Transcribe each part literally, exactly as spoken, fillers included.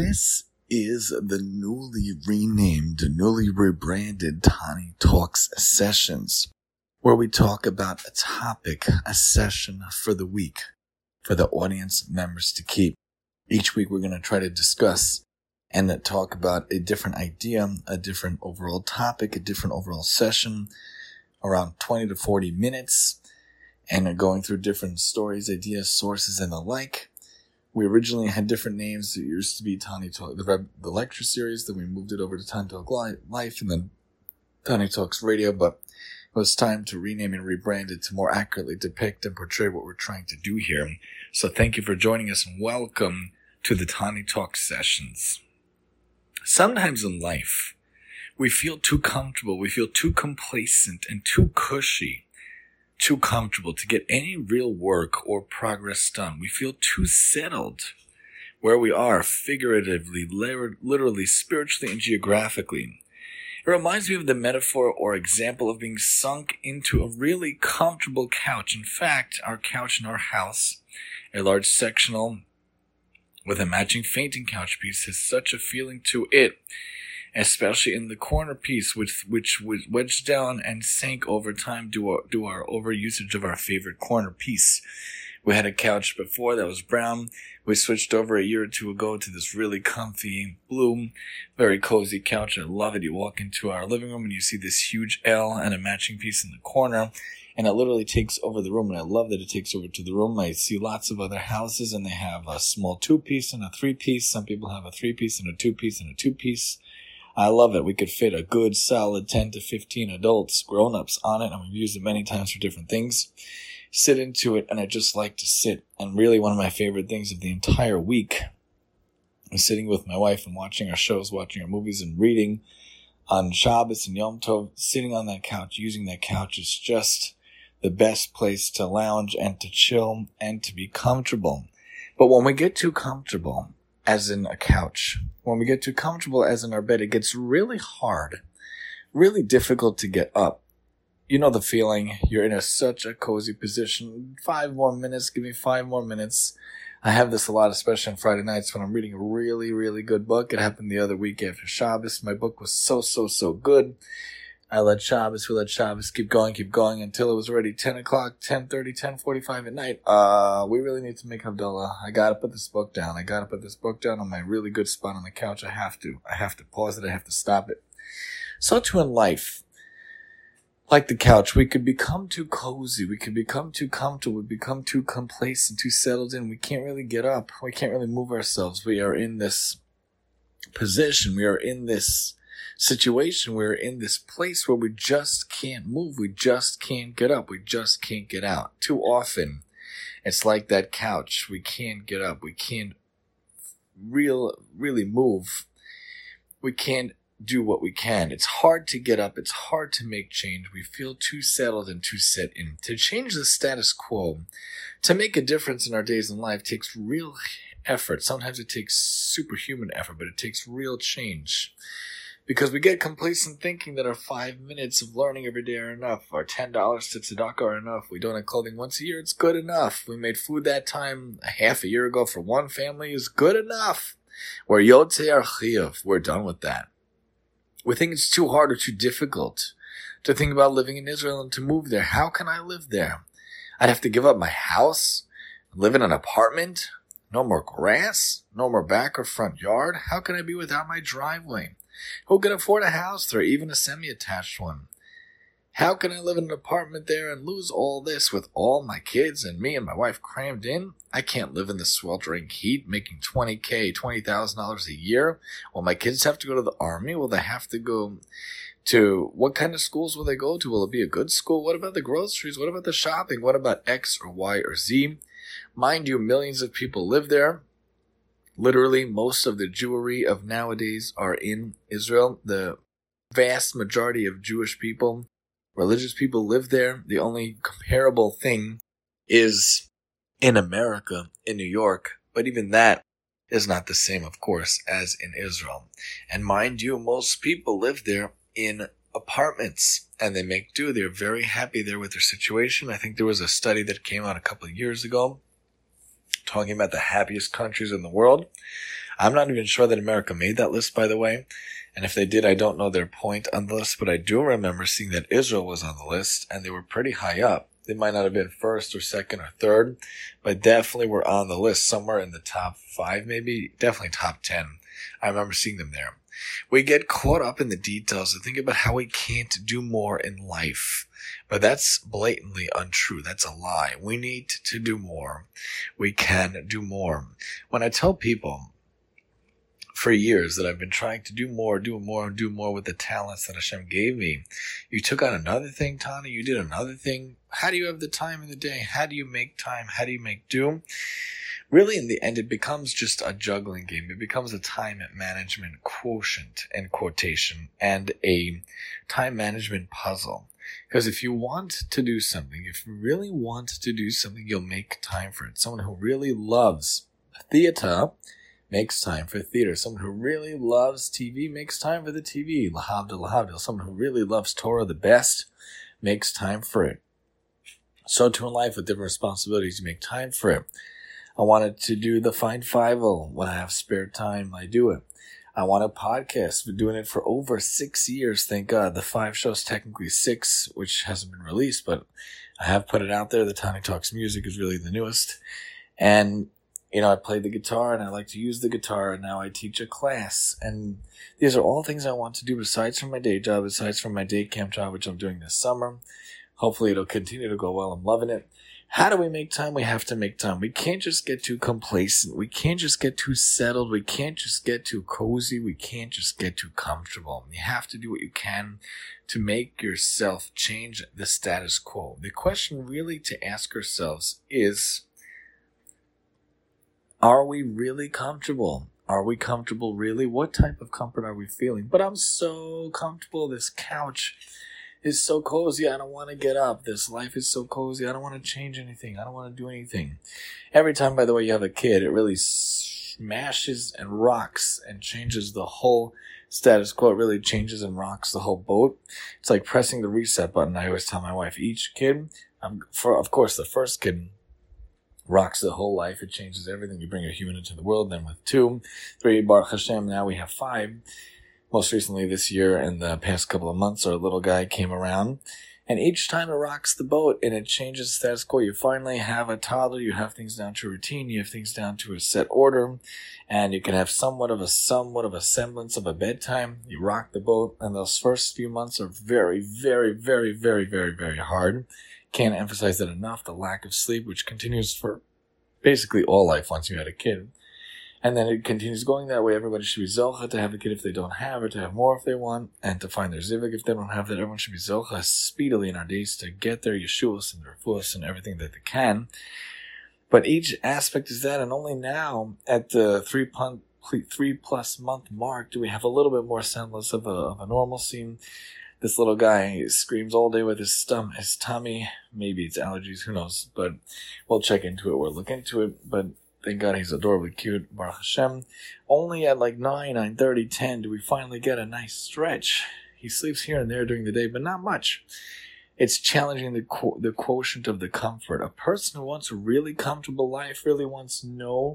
This is the newly renamed, newly rebranded Tani Talks Sessions, where we talk about a topic, a session for the week, for the audience members to keep. Each week we're going to try to discuss and talk about a different idea, a different overall topic, a different overall session, around twenty to forty minutes, and going through different stories, ideas, sources, and the like. We originally had different names. It used to be Tani Talk, the, the lecture series. Then we moved it over to Tani Talk Life, and then Tani Talks Radio. But it was time to rename and rebrand it to more accurately depict and portray what we're trying to do here. So thank you for joining us, and welcome to the Tani Talk Sessions. Sometimes in life, we feel too comfortable, we feel too complacent and too cushy, too comfortable to get any real work or progress done. We feel too settled where we are, figuratively, literally, spiritually, and geographically. It reminds me of the metaphor or example of being sunk into a really comfortable couch. In fact, our couch in our house, a large sectional with a matching fainting couch piece, has such a feeling to it, especially in the corner piece, which which was wedged down and sank over time due to our, due our overusage of our favorite corner piece. We had a couch before that was brown. We switched over a year or two ago to this really comfy blue, very cozy couch. I love it. You walk into our living room and you see this huge L and a matching piece in the corner, and it literally takes over the room, and I love that it takes over to the room. I see lots of other houses, and they have a small two-piece and a three-piece. Some people have a three-piece and a two-piece and a two-piece. I love it. We could fit a good, solid ten to fifteen adults, grown-ups on it, and we've used it many times for different things. Sit into it, and I just like to sit. And really one of my favorite things of the entire week is sitting with my wife and watching our shows, watching our movies, and reading on Shabbos and Yom Tov. Sitting on that couch, using that couch is just the best place to lounge and to chill and to be comfortable. But when we get too comfortable, as in a couch, when we get too comfortable as in our bed, it gets really hard, really difficult to get up. You know the feeling. You're in a, such a cozy position. Five more minutes. Give me five more minutes. I have this a lot, especially on Friday nights when I'm reading a really, really good book. It happened the other week after Shabbos. My book was so, so, so good. I let Shabbos, we let Shabbos keep going, keep going until it was already ten o'clock, ten thirty, ten forty-five at night. Uh, we really need to make Havdalah. I gotta put this book down. I gotta put this book down on my really good spot on the couch. I have to. I have to pause it. I have to stop it. So too in life, like the couch, we could become too cozy. We could become too comfortable. We become too complacent, too settled in. We can't really get up. We can't really move ourselves. We are in this position. We are in this situation. We're in this place where we just can't move. We just can't get up. We just can't get out. Too often, it's like that couch. We can't get up. We can't real, really move. We can't do what we can. It's hard to get up. It's hard to make change. We feel too settled and too set in. To change the status quo, to make a difference in our days in life, takes real effort. Sometimes it takes superhuman effort, but it takes real change. Because we get complacent thinking that our five minutes of learning every day are enough. Our ten dollars to tzedakah are enough. We don't have clothing once a year. It's good enough. We made food that time a half a year ago for one family is good enough. We're yotzei archiv. We're done with that. We think it's too hard or too difficult to think about living in Israel and to move there. How can I live there? I'd have to give up my house, live in an apartment, no more grass, no more back or front yard. How can I be without my driveway? Who can afford a house there, even a semi-attached one? How can I live in an apartment there and lose all this with all my kids and me and my wife crammed in? I can't live in the sweltering heat, making twenty K, twenty thousand dollars a year. Will my kids have to go to the army? Will they have to go to, what kind of schools will they go to? Will it be a good school? What about the groceries? What about the shopping? What about X or Y or Z? Mind you, millions of people live there. Literally, most of the Jewry of nowadays are in Israel. The vast majority of Jewish people, religious people, live there. The only comparable thing is in America, in New York. But even that is not the same, of course, as in Israel. And mind you, most people live there in apartments, and they make do. They're very happy there with their situation. I think there was a study that came out a couple of years ago talking about the happiest countries in the world. I'm not even sure that America made that list, by the way. And if they did, I don't know their point on the list, but I do remember seeing that Israel was on the list, and they were pretty high up. They might not have been first or second or third, but definitely were on the list, somewhere in the top five, maybe, definitely top ten. I remember seeing them there. We get caught up in the details and think about how we can't do more in life. But that's blatantly untrue. That's a lie. We need to do more. We can do more. When I tell people for years that I've been trying to do more, do more, do more with the talents that Hashem gave me, you took on another thing, Tani, you did another thing. How do you have the time in the day? How do you make time? How do you make do? Really, in the end, it becomes just a juggling game. It becomes a time management quotient and quotation and a time management puzzle. Because if you want to do something, if you really want to do something, you'll make time for it. Someone who really loves theater makes time for theater. Someone who really loves T V makes time for the T V. Lahavdil, lahavdil. Someone who really loves Torah the best makes time for it. So too in life with different responsibilities, you make time for it. I wanted to do the Find Five-O. When I have spare time, I do it. I want a podcast. Been doing it for over six years, thank God. The five show's technically six, which hasn't been released, but I have put it out there. The Tani Talks Music is really the newest. And, you know, I play the guitar, and I like to use the guitar, and now I teach a class. And these are all things I want to do besides from my day job, besides from my day camp job, which I'm doing this summer. Hopefully it'll continue to go well. I'm loving it. How do we make time? We have to make time. We can't just get too complacent. We can't just get too settled. We can't just get too cozy. We can't just get too comfortable. You have to do what you can to make yourself change the status quo. The question really to ask ourselves is, are we really comfortable? Are we comfortable really? What type of comfort are we feeling? But I'm so comfortable. This couch is so cozy, I don't want to get up. This life is so cozy, I don't want to change anything. I don't want to do anything. Every time, by the way, you have a kid, it really smashes and rocks and changes the whole status quo. It really changes and rocks the whole boat. It's like pressing the reset button. I always tell my wife, each kid, um, for of course, the first kid rocks the whole life. It changes everything. You bring a human into the world. Then with two, three, Baruch Hashem, now we have five. Most recently this year and the past couple of months, our little guy came around. And each time it rocks the boat and it changes the status quo. You finally have a toddler. You have things down to a routine. You have things down to a set order. And you can have somewhat of a somewhat of a semblance of a bedtime. You rock the boat. And those first few months are very, very, very, very, very, very hard. Can't emphasize that enough. The lack of sleep, which continues for basically all life once you had a kid. And then it continues going that way. Everybody should be zocha to have a kid if they don't have it, to have more if they want, and to find their zivig if they don't have that. Everyone should be zocha speedily in our days to get their yeshuas and their refuahs and everything that they can. But each aspect is that, and only now at the three, pun- three plus month mark do we have a little bit more semblance of a, of a normalcy. This little guy screams all day with his stomach, his tummy. Maybe it's allergies, who knows? But we'll check into it. We'll look into it. But thank God he's adorably cute, Baruch Hashem. Only at like nine, nine thirty, ten do we finally get a nice stretch. He sleeps here and there during the day, but not much. It's challenging the qu- the quotient of the comfort. A person who wants a really comfortable life, really wants no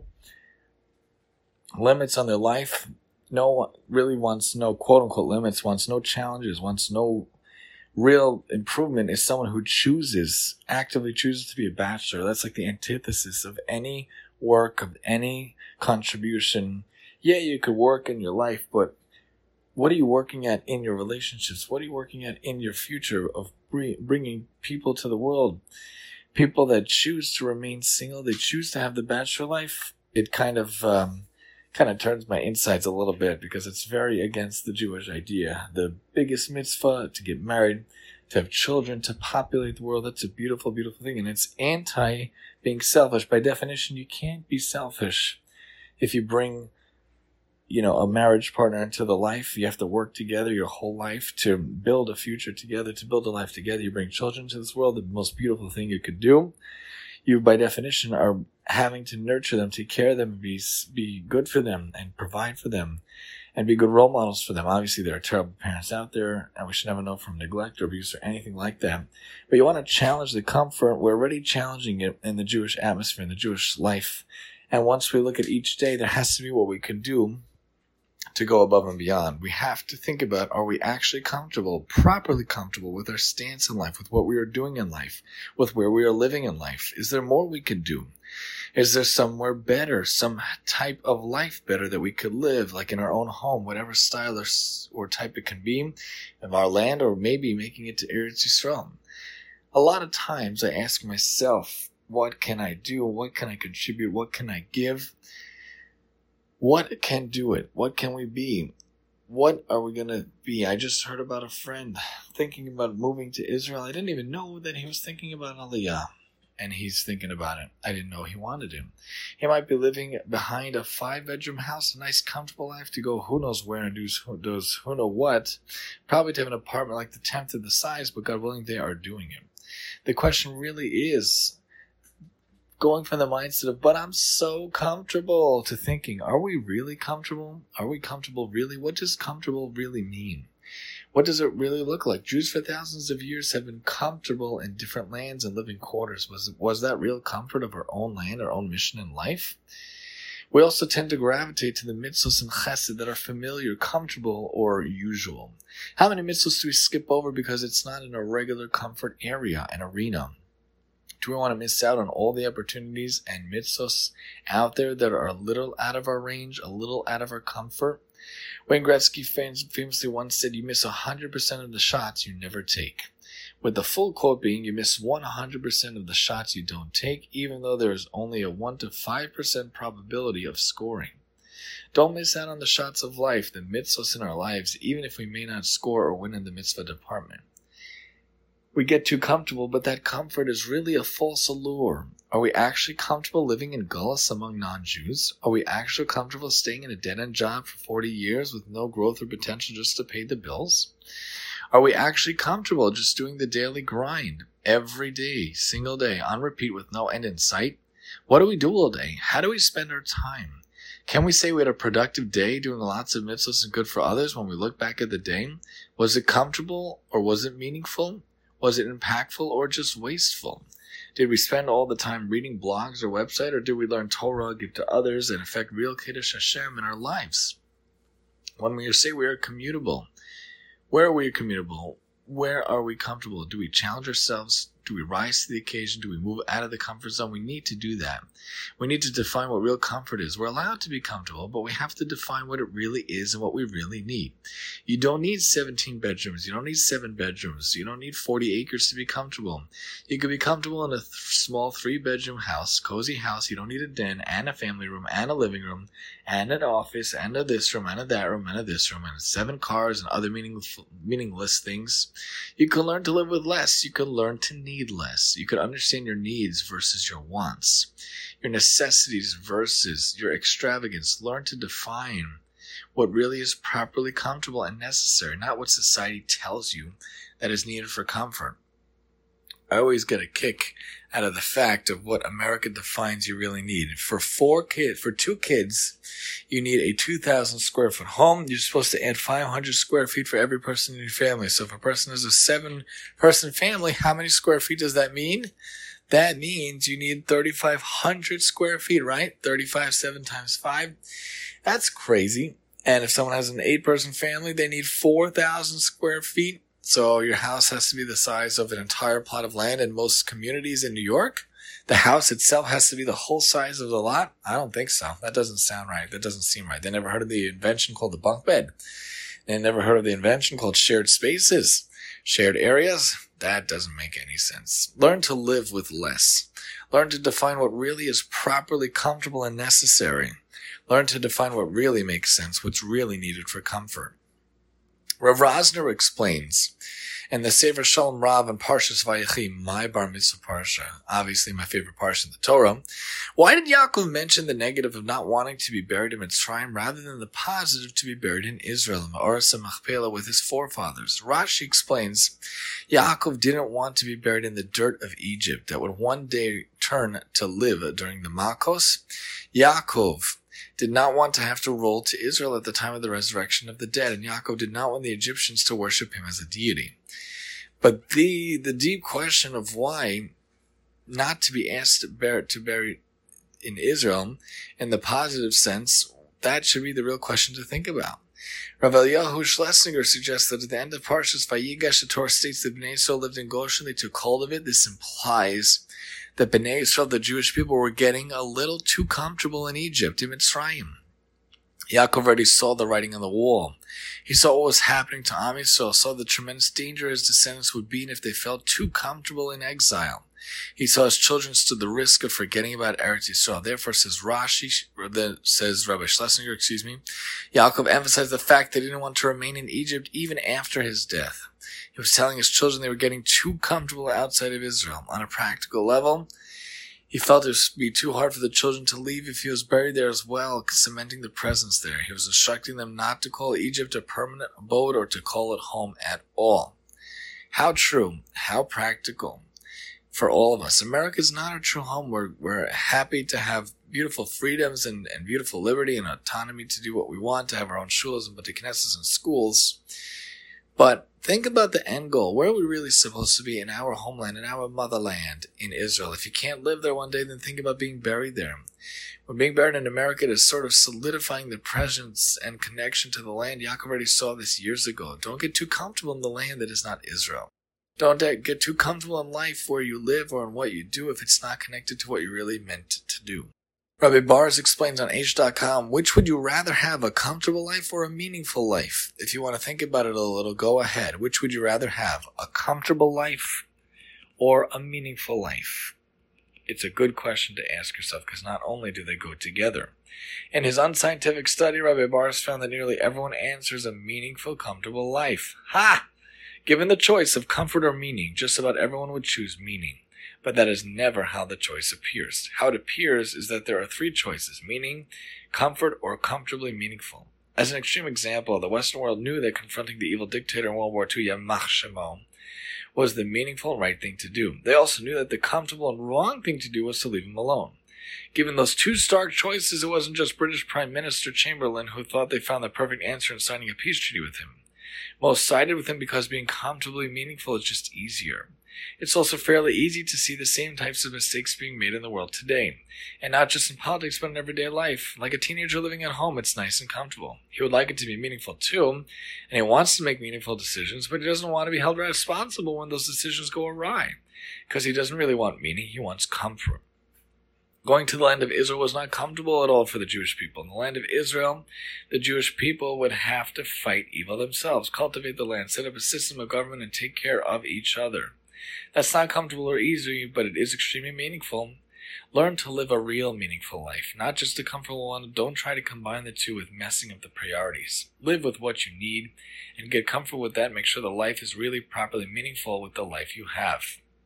limits on their life, no really wants no quote-unquote limits, wants no challenges, wants no real improvement, is someone who chooses, actively chooses to be a bachelor. That's like the antithesis of any work, of any contribution. Yeah, you could work in your life, but what are you working at in your relationships? What are you working at in your future of bringing people to the world? People that choose to remain single, they choose to have the bachelor life. It kind of um, kind of turns my insides a little bit because it's very against the Jewish idea. The biggest mitzvah, to get married, to have children, to populate the world, that's a beautiful, beautiful thing. And it's anti being selfish. By definition, you can't be selfish. If you bring, you know, a marriage partner into the life, you have to work together your whole life to build a future together, to build a life together. You bring children to this world, the most beautiful thing you could do. You, by definition, are having to nurture them, take care of them, be be good for them, and provide for them, and be good role models for them. Obviously, there are terrible parents out there, and we should never know from neglect or abuse or anything like that. But you want to challenge the comfort. We're already challenging it in the Jewish atmosphere, in the Jewish life, And once we look at each day, there has to be what we can do to go above and beyond. We have to think about, are we actually comfortable, properly comfortable with our stance in life, with what we are doing in life, with where we are living in life? Is there more we could do? Is there somewhere better, some type of life better that we could live, like in our own home, whatever style or, or type it can be, of our land, or maybe making it to Eretz Yisrael? A lot of times I ask myself, what can I do? What can I contribute? What can I give? What can do it? What can we be? What are we going to be? I just heard about a friend thinking about moving to Israel. I didn't even know that he was thinking about Aliyah. And he's thinking about it. I didn't know he wanted to. He might be living behind a five-bedroom house, a nice, comfortable life to go who knows where and do who, who know what. Probably to have an apartment like the tenth of the size, but God willing, they are doing it. The question really is going from the mindset of, but I'm so comfortable, to thinking, are we really comfortable? Are we comfortable really? What does comfortable really mean? What does it really look like? Jews for thousands of years have been comfortable in different lands and living quarters. Was, was that real comfort of our own land, our own mission in life? We also tend to gravitate to the mitzvahs and chesed that are familiar, comfortable, or usual. How many mitzvahs do we skip over because it's not in a regular comfort area and arena? Do we want to miss out on all the opportunities and mitzvahs out there that are a little out of our range, a little out of our comfort? Wayne Gretzky famously once said, you miss one hundred percent of the shots you never take. With the full quote being, you miss one hundred percent of the shots you don't take, even though there is only a one to five percent probability of scoring. Don't miss out on the shots of life, the mitzvahs in our lives, even if we may not score or win in the mitzvah department. We get too comfortable, but that comfort is really a false allure. Are we actually comfortable living in Gullus among non-Jews? Are we actually comfortable staying in a dead-end job for forty years with no growth or potential just to pay the bills? Are we actually comfortable just doing the daily grind every day, single day, on repeat with no end in sight? What do we do all day? How do we spend our time? Can we say we had a productive day doing lots of mitzvahs and good for others when we look back at the day? Was it comfortable or was it meaningful? Was it impactful or just wasteful? Did we spend all the time reading blogs or website, or did we learn Torah, give to others, and affect real Kiddush Hashem in our lives? When we say we are commutable, where are we commutable? Where are we comfortable? Do we challenge ourselves? Do we rise to the occasion? Do we move out of the comfort zone? We need to do that. We need to define what real comfort is. We're allowed to be comfortable, but we have to define what it really is and what we really need. You don't need seventeen bedrooms. You don't need seven bedrooms. You don't need forty acres to be comfortable. You could be comfortable in a th- small three-bedroom house, cozy house. You don't need a den and a family room and a living room and an office and a this room and a that room and a this room and seven cars and other meaningless, meaningless things. You can learn to live with less. You can learn to need less. You can understand your needs versus your wants, your necessities versus your extravagance. Learn to define what really is properly comfortable and necessary, not what society tells you that is needed for comfort. I always get a kick out of the fact of what America defines you really need. For four kids, for two kids, you need a two thousand square foot home. You're supposed to add five hundred square feet for every person in your family. So if a person is a seven person family, how many square feet does that mean? That means you need thirty-five hundred square feet, right? thirty-five, seven times five. That's crazy. And if someone has an eight person family, they need four thousand square feet. So your house has to be the size of an entire plot of land in most communities in New York. The house itself has to be the whole size of the lot. I don't think so. That doesn't sound right. That doesn't seem right. They never heard of the invention called the bunk bed. They never heard of the invention called shared spaces, shared areas. That doesn't make any sense. Learn to live with less. Learn to define what really is properly comfortable and necessary. Learn to define what really makes sense, what's really needed for comfort. Rav Rosner explains, in the Sefer Shalom Rav and Parshas Vayechi, my Bar Mitzvah Parsha, obviously my favorite parsha in the Torah, why did Yaakov mention the negative of not wanting to be buried in Mitzrayim rather than the positive to be buried in Israel, Ma'oras HaMachpelah, with his forefathers? Rashi explains, Yaakov didn't want to be buried in the dirt of Egypt that would one day turn to live during the Makos. Yaakov did not want to have to roll to Israel at the time of the resurrection of the dead, and Yaakov did not want the Egyptians to worship him as a deity. But the the deep question of why not to be asked to bury, to bury in Israel, in the positive sense, that should be the real question to think about. Rav Eliyahu Schlesinger suggests that at the end of Parshas Vayigash, the Torah states that Bnei Yisrael lived in Goshen, they took hold of it. This implies that Bnei Yisrael, the Jewish people, were getting a little too comfortable in Egypt, in Mitzrayim. Yaakov already saw the writing on the wall. He saw what was happening to Am Yisrael, saw the tremendous danger his descendants would be in if they felt too comfortable in exile. He saw his children stood the risk of forgetting about Eretz Yisrael. Therefore, says Rashi, says Rabbi Schlesinger, excuse me, Yaakov emphasized the fact that he didn't want to remain in Egypt even after his death. He was telling his children they were getting too comfortable outside of Israel. On a practical level, he felt it would be too hard for the children to leave if he was buried there as well, cementing the presence there. He was instructing them not to call Egypt a permanent abode or to call it home at all. How true, how practical for all of us. America is not a true home. We're, we're happy to have beautiful freedoms and, and beautiful liberty and autonomy to do what we want, to have our own shuls and bati knesses and schools. But think about the end goal. Where are we really supposed to be in our homeland, in our motherland, in Israel? If you can't live there one day, then think about being buried there. When being buried in America, it is sort of solidifying the presence and connection to the land. Yaakov already saw this years ago. Don't get too comfortable in the land that is not Israel. Don't get too comfortable in life where you live or in what you do if it's not connected to what you really meant to do. Rabbi Bars explains on H dot com, which would you rather have, a comfortable life or a meaningful life? If you want to think about it a little, go ahead. Which would you rather have, a comfortable life or a meaningful life? It's a good question to ask yourself because not only do they go together. In his unscientific study, Rabbi Bars found that nearly everyone answers a meaningful, comfortable life. Ha! Given the choice of comfort or meaning, just about everyone would choose meaning. But that is never how the choice appears. How it appears is that there are three choices: meaning, comfort, or comfortably meaningful. As an extreme example, the Western world knew that confronting the evil dictator in World War Two, Yamach Shemo, was the meaningful and right thing to do. They also knew that the comfortable and wrong thing to do was to leave him alone. Given those two stark choices, it wasn't just British Prime Minister Chamberlain who thought they found the perfect answer in signing a peace treaty with him. Most sided with him because being comfortably meaningful is just easier. It's also fairly easy to see the same types of mistakes being made in the world today. And not just in politics, but in everyday life. Like a teenager living at home, it's nice and comfortable. He would like it to be meaningful too, and he wants to make meaningful decisions, but he doesn't want to be held responsible when those decisions go awry. Because he doesn't really want meaning, he wants comfort. Going to the land of Israel was not comfortable at all for the Jewish people. In the land of Israel, the Jewish people would have to fight evil themselves, cultivate the land, set up a system of government, and take care of each other. That's not comfortable or easy, but it is extremely meaningful. Learn to live a real meaningful life, not just a comfortable one. Don't try to combine the two with messing up the priorities. Live with what you need and get comfortable with that. Make sure the life is really properly meaningful with the life you have.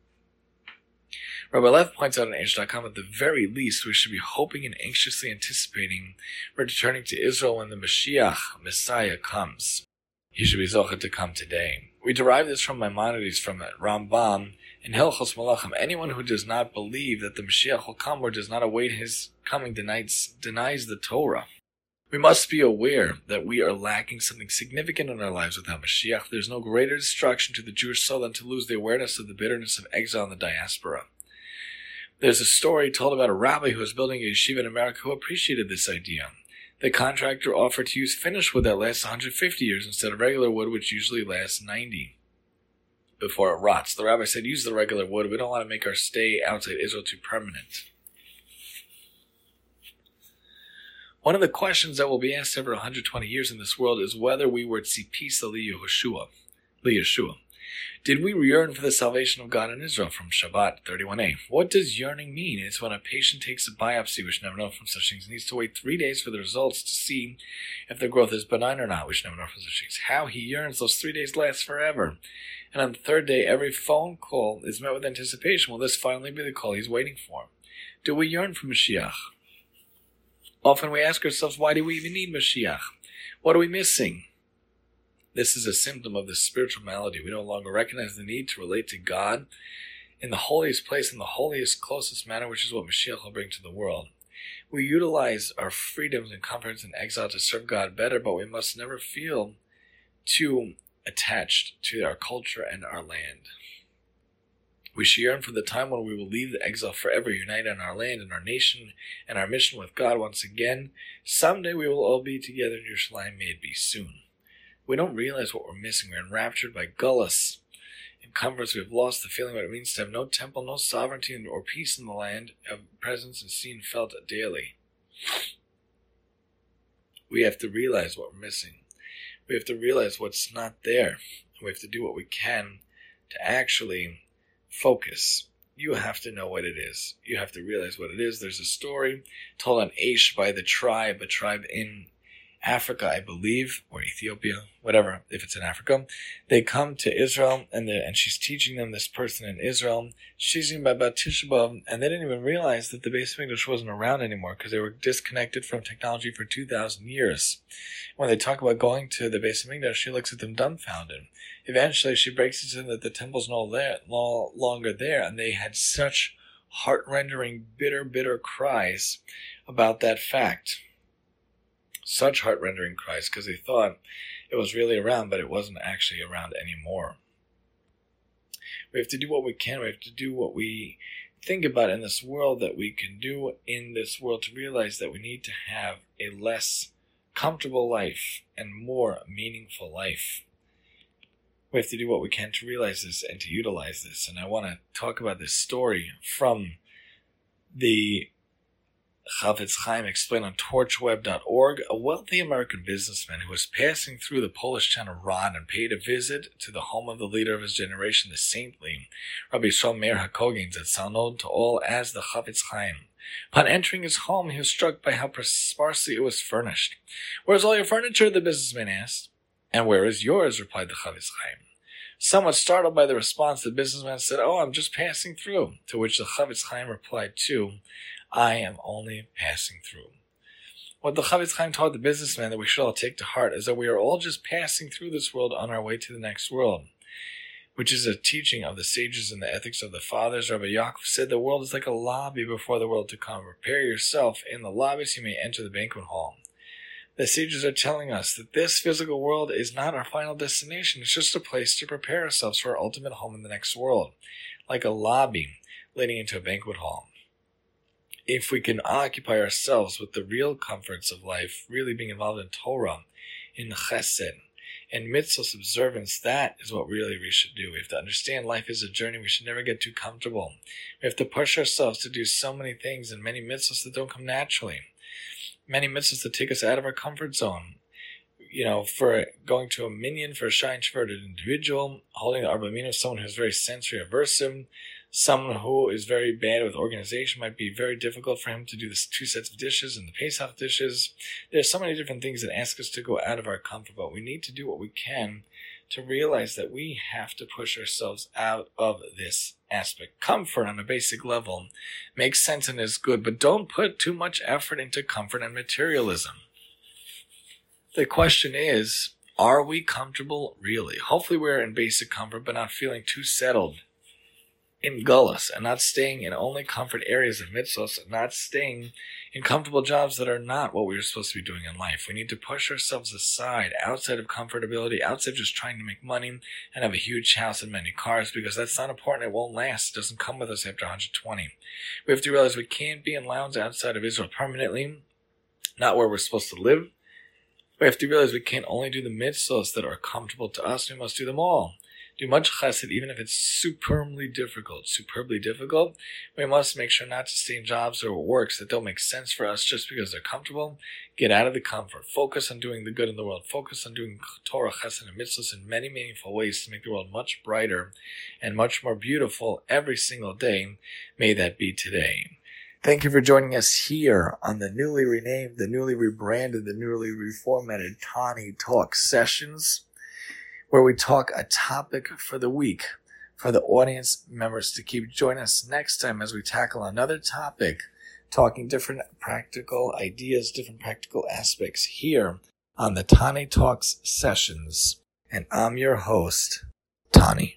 Rabbi Lev points out on H dot com, at the very least, we should be hoping and anxiously anticipating returning to Israel when the Mashiach, Messiah, comes. He should be zocheh to come today. We derive this from Maimonides, from Rambam, in Hilchos Malachim. Anyone who does not believe that the Mashiach will come or does not await his coming denies, denies the Torah. We must be aware that we are lacking something significant in our lives without Mashiach. There's no greater destruction to the Jewish soul than to lose the awareness of the bitterness of exile in the diaspora. There's a story told about a rabbi who was building a yeshiva in America who appreciated this idea. The contractor offered to use finished wood that lasts one hundred fifty years instead of regular wood, which usually lasts ninety before it rots. The rabbi said, use the regular wood. We don't want to make our stay outside Israel too permanent. One of the questions that will be asked every one hundred twenty years in this world is whether we were tzipisa liyeshua. Liyeshua. Did we yearn for the salvation of God in Israel? From Shabbat thirty-one a. What does yearning mean? It's when a patient takes a biopsy, which never know from such things, needs to wait three days for the results to see if the growth is benign or not, which never know from such things. How he yearns, those three days last forever. And on the third day, every phone call is met with anticipation. Will this finally be the call he's waiting for? Do we yearn for Mashiach? Often we ask ourselves, why do we even need Mashiach? What are we missing? This is a symptom of the spiritual malady. We no longer recognize the need to relate to God in the holiest place, in the holiest, closest manner, which is what Mashiach will bring to the world. We utilize our freedoms and comforts in exile to serve God better, but we must never feel too attached to our culture and our land. We should yearn for the time when we will leave the exile forever, united in our land and our nation and our mission with God once again. Someday we will all be together in Yerushalayim. May it be soon. We don't realize what we're missing. We're enraptured by gullus. In converse, we have lost the feeling of what it means to have no temple, no sovereignty, or peace in the land of presence and seen felt daily. We have to realize what we're missing. We have to realize what's not there. We have to do what we can to actually focus. You have to know what it is. You have to realize what it is. There's a story told on Aish by the tribe, a tribe in Africa, I believe, or Ethiopia, whatever, if it's in Africa. They come to Israel, and and she's teaching them, this person in Israel. She's teaching them about Tisha B'Av, and they didn't even realize that the Beis Hamikdash wasn't around anymore because they were disconnected from technology for two thousand years. When they talk about going to the Beis Hamikdash, she looks at them dumbfounded. Eventually, she breaks it to them that the temple's no, there, no longer there, and they had such heart-rendering, bitter, bitter cries about that fact. Such heart-rendering cries because they thought it was really around, but it wasn't actually around anymore. We have to do what we can. We have to do what we think about in this world that we can do in this world to realize that we need to have a less comfortable life and more meaningful life. We have to do what we can to realize this and to utilize this. And I want to talk about this story from the Chafetz Chaim explained on torch web dot org. A wealthy American businessman who was passing through the Polish town of Radin paid a visit to the home of the leader of his generation, the saintly Rabbi Yisrael Meir HaKogen, that sound known to all as the Chafetz Chaim. Upon entering his home, he was struck by how sparsely it was furnished. "Where's all your furniture?" the businessman asked. "And where is yours?" replied the Chafetz Chaim. Somewhat startled by the response, the businessman said, "Oh, I'm just passing through." To which the Chafetz Chaim replied too, "I am only passing through." What the Chafetz Chaim taught the businessman that we should all take to heart is that we are all just passing through this world on our way to the next world, which is a teaching of the sages and the ethics of the fathers. Rabbi Yaakov said the world is like a lobby before the world to come. Prepare yourself in the lobby so you may enter the banquet hall. The sages are telling us that this physical world is not our final destination. It's just a place to prepare ourselves for our ultimate home in the next world, like a lobby leading into a banquet hall. If we can occupy ourselves with the real comforts of life, really being involved in Torah, in chesed, and mitzvahs observance, that is what really we should do. We have to understand life is a journey. We should never get too comfortable. We have to push ourselves to do so many things and many mitzvahs that don't come naturally. Many mitzvahs that take us out of our comfort zone. You know, for going to a minyan, for a shy introverted individual, holding the Arba Minim, someone who's very sensory aversive, someone who is very bad with organization, might be very difficult for him to do the two sets of dishes and the Pesach dishes. There's so many different things that ask us to go out of our comfort, but we need to do what we can to realize that we have to push ourselves out of this aspect. Comfort on a basic level makes sense and is good, but don't put too much effort into comfort and materialism. The question is, are we comfortable really? Hopefully we're in basic comfort, but not feeling too settled in gullus, and not staying in only comfort areas of mitzvahs, and not staying in comfortable jobs that are not what we're supposed to be doing in life. We need to push ourselves aside, outside of comfortability, outside of just trying to make money and have a huge house and many cars, because that's not important. It won't last. It doesn't come with us after one hundred twenty. We have to realize we can't be in lounge outside of Israel permanently, not where we're supposed to live. We have to realize we can't only do the mitzvahs that are comfortable to us. We must do them all. Do much chesed, even if it's superbly difficult. Superbly difficult. We must make sure not to stay in jobs or works that don't make sense for us just because they're comfortable. Get out of the comfort. Focus on doing the good in the world. Focus on doing Torah, chesed, and mitzvahs in many meaningful ways to make the world much brighter and much more beautiful every single day. May that be today. Thank you for joining us here on the newly renamed, the newly rebranded, the newly reformatted Tani Talk Sessions, where we talk a topic for the week for the audience members to keep. Join us next time as we tackle another topic, talking different practical ideas, different practical aspects here on the Tani Talks Sessions. And I'm your host, Tani.